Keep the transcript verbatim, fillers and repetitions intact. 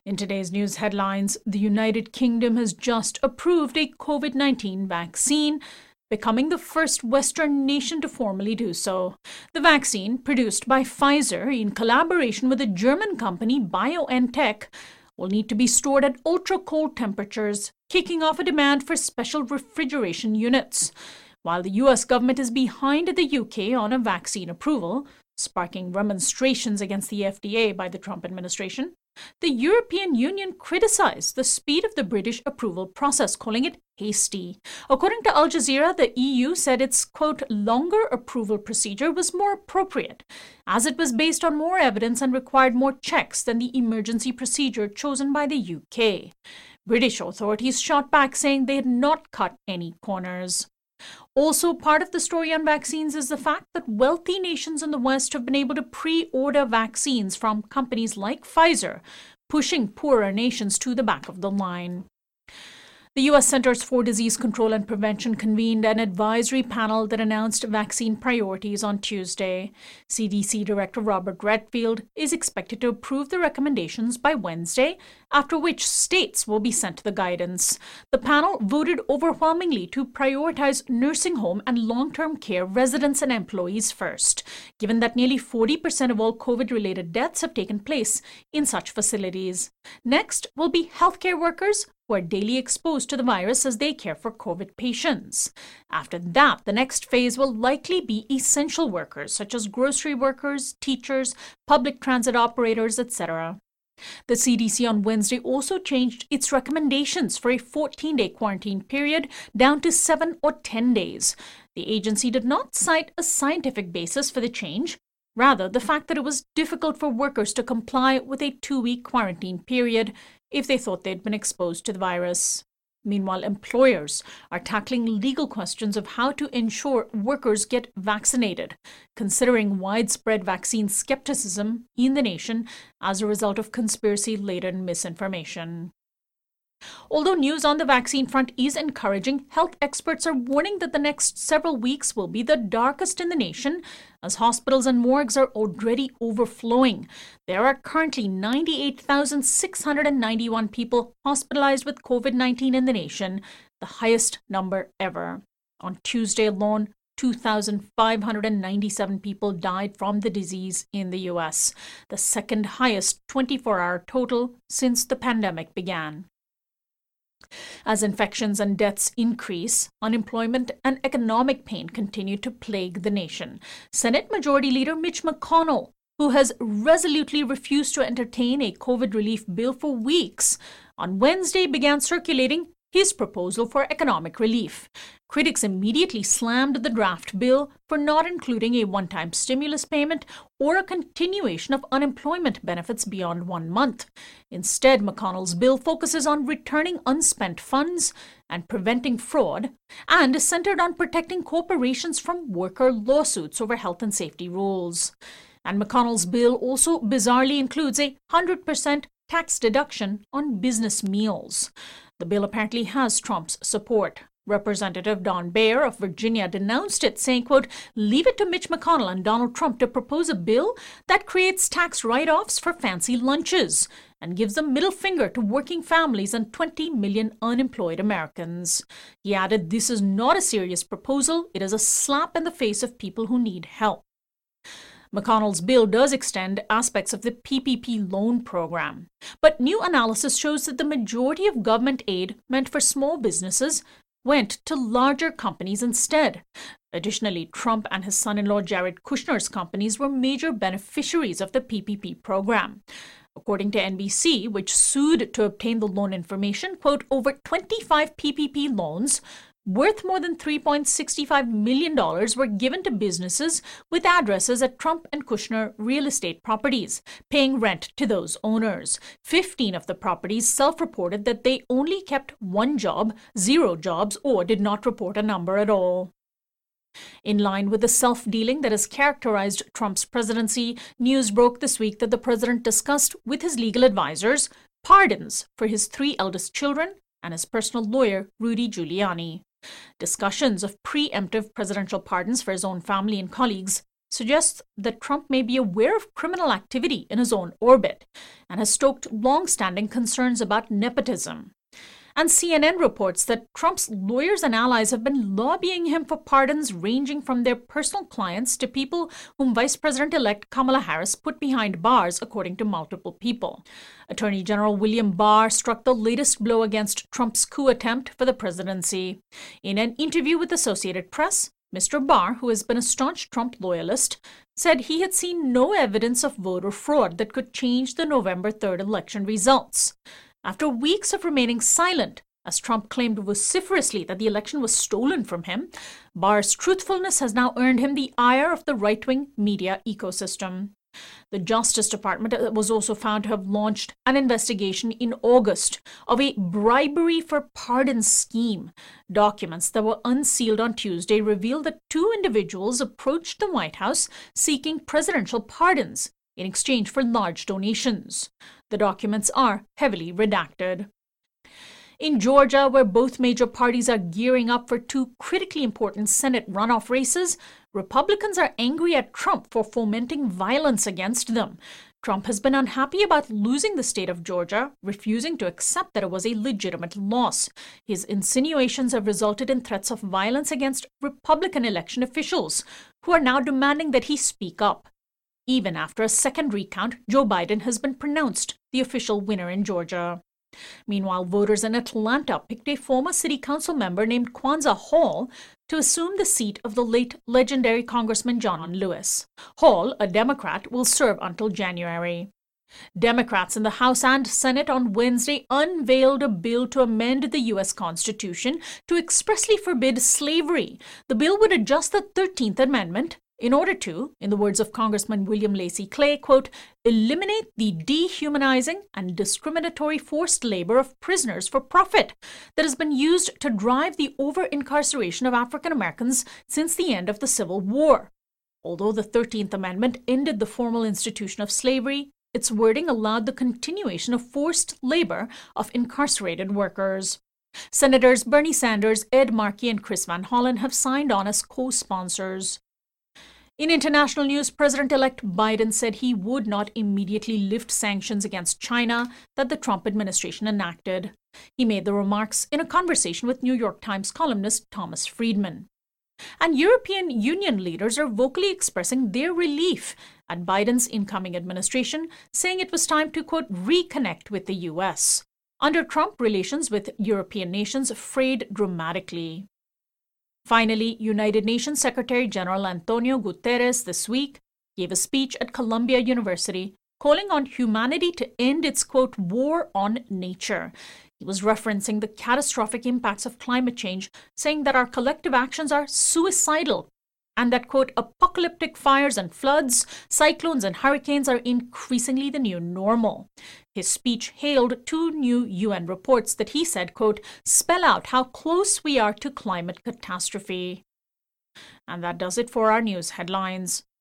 In today's news headlines, the United Kingdom has just approved a COVID nineteen vaccine, becoming the first Western nation to formally do so. The vaccine, produced by Pfizer in collaboration with the German company BioNTech, will need to be stored at ultra-cold temperatures, kicking off a demand for special refrigeration units. While the U S government is behind the U K on a vaccine approval, sparking remonstrations against the F D A by the Trump administration, the European Union criticized the speed of the British approval process, calling it hasty. According to Al Jazeera, the E U said its, quote, longer approval procedure was more appropriate, as it was based on more evidence and required more checks than the emergency procedure chosen by the U K. British authorities shot back, saying they had not cut any corners. Also, part of the story on vaccines is the fact that wealthy nations in the West have been able to pre-order vaccines from companies like Pfizer, pushing poorer nations to the back of the line. The U S Centers for Disease Control and Prevention convened an advisory panel that announced vaccine priorities on Tuesday. C D C Director Robert Redfield is expected to approve the recommendations by Wednesday, after which states will be sent the guidance. The panel voted overwhelmingly to prioritize nursing home and long-term care residents and employees first, given that nearly forty percent of all COVID-related deaths have taken place in such facilities. Next will be healthcare workers who are daily exposed to the virus as they care for COVID patients. After that, the next phase will likely be essential workers, such as grocery workers, teachers, public transit operators, et cetera. The C D C on Wednesday also changed its recommendations for a fourteen-day quarantine period down to seven or ten days. The agency did not cite a scientific basis for the change, rather the fact that it was difficult for workers to comply with a two-week quarantine period if they thought they'd been exposed to the virus. Meanwhile, employers are tackling legal questions of how to ensure workers get vaccinated, considering widespread vaccine skepticism in the nation as a result of conspiracy-laden misinformation. Although news on the vaccine front is encouraging, health experts are warning that the next several weeks will be the darkest in the nation, as hospitals and morgues are already overflowing. There are currently ninety-eight thousand six hundred ninety-one people hospitalized with COVID nineteen in the nation, the highest number ever. On Tuesday alone, two thousand five hundred ninety-seven people died from the disease in the U S, the second highest twenty-four hour total since the pandemic began. As infections and deaths increase, unemployment and economic pain continue to plague the nation. Senate Majority Leader Mitch McConnell, who has resolutely refused to entertain a COVID relief bill for weeks, on Wednesday began circulating his proposal for economic relief. Critics immediately slammed the draft bill for not including a one-time stimulus payment or a continuation of unemployment benefits beyond one month. Instead, McConnell's bill focuses on returning unspent funds and preventing fraud, and is centered on protecting corporations from worker lawsuits over health and safety rules. And McConnell's bill also bizarrely includes a one hundred percent tax deduction on business meals. The bill apparently has Trump's support. Representative Don Baer of Virginia denounced it, saying, quote, leave it to Mitch McConnell and Donald Trump to propose a bill that creates tax write-offs for fancy lunches and gives a middle finger to working families and twenty million unemployed Americans. He added, this is not a serious proposal. It is a slap in the face of people who need help. McConnell's bill does extend aspects of the P P P loan program, but new analysis shows that the majority of government aid meant for small businesses went to larger companies instead. Additionally, Trump and his son-in-law Jared Kushner's companies were major beneficiaries of the P P P program. According to N B C, which sued to obtain the loan information, quote, over twenty-five P P P loans worth more than three point six five million dollars were given to businesses with addresses at Trump and Kushner real estate properties, paying rent to those owners. Fifteen of the properties self-reported that they only kept one job, zero jobs, or did not report a number at all. In line with the self-dealing that has characterized Trump's presidency, news broke this week that the president discussed with his legal advisors pardons for his three eldest children and his personal lawyer, Rudy Giuliani. Discussions of preemptive presidential pardons for his own family and colleagues suggests that Trump may be aware of criminal activity in his own orbit and has stoked long-standing concerns about nepotism. And C N N reports that Trump's lawyers and allies have been lobbying him for pardons ranging from their personal clients to people whom Vice President-elect Kamala Harris put behind bars, according to multiple people. Attorney General William Barr struck the latest blow against Trump's coup attempt for the presidency. In an interview with Associated Press, Mister Barr, who has been a staunch Trump loyalist, said he had seen no evidence of voter fraud that could change the November third election results. After weeks of remaining silent, as Trump claimed vociferously that the election was stolen from him, Barr's truthfulness has now earned him the ire of the right-wing media ecosystem. The Justice Department was also found to have launched an investigation in August of a bribery for pardon scheme. Documents that were unsealed on Tuesday revealed that two individuals approached the White House seeking presidential pardons in exchange for large donations. The documents are heavily redacted. In Georgia, where both major parties are gearing up for two critically important Senate runoff races, Republicans are angry at Trump for fomenting violence against them. Trump has been unhappy about losing the state of Georgia, refusing to accept that it was a legitimate loss. His insinuations have resulted in threats of violence against Republican election officials, who are now demanding that he speak up. Even after a second recount, Joe Biden has been pronounced the official winner in Georgia. Meanwhile, voters in Atlanta picked a former city council member named Kwanzaa Hall to assume the seat of the late legendary Congressman John Lewis. Hall, a Democrat, will serve until January. Democrats in the House and Senate on Wednesday unveiled a bill to amend the U S Constitution to expressly forbid slavery. The bill would adjust the thirteenth Amendment in order to, in the words of Congressman William Lacey Clay, quote, eliminate the dehumanizing and discriminatory forced labor of prisoners for profit that has been used to drive the over-incarceration of African Americans since the end of the Civil War. Although the thirteenth Amendment ended the formal institution of slavery, its wording allowed the continuation of forced labor of incarcerated workers. Senators Bernie Sanders, Ed Markey, and Chris Van Hollen have signed on as co-sponsors. In international news, President-elect Biden said he would not immediately lift sanctions against China that the Trump administration enacted. He made the remarks in a conversation with New York Times columnist Thomas Friedman. And European Union leaders are vocally expressing their relief at Biden's incoming administration, saying it was time to, quote, reconnect with the U S. Under Trump, relations with European nations frayed dramatically. Finally, United Nations Secretary General Antonio Guterres this week gave a speech at Columbia University calling on humanity to end its, quote, war on nature. He was referencing the catastrophic impacts of climate change, saying that our collective actions are suicidal and that, quote, apocalyptic fires and floods, cyclones and hurricanes are increasingly the new normal. His speech hailed two new U N reports that he said, quote, spell out how close we are to climate catastrophe. And that does it for our news headlines.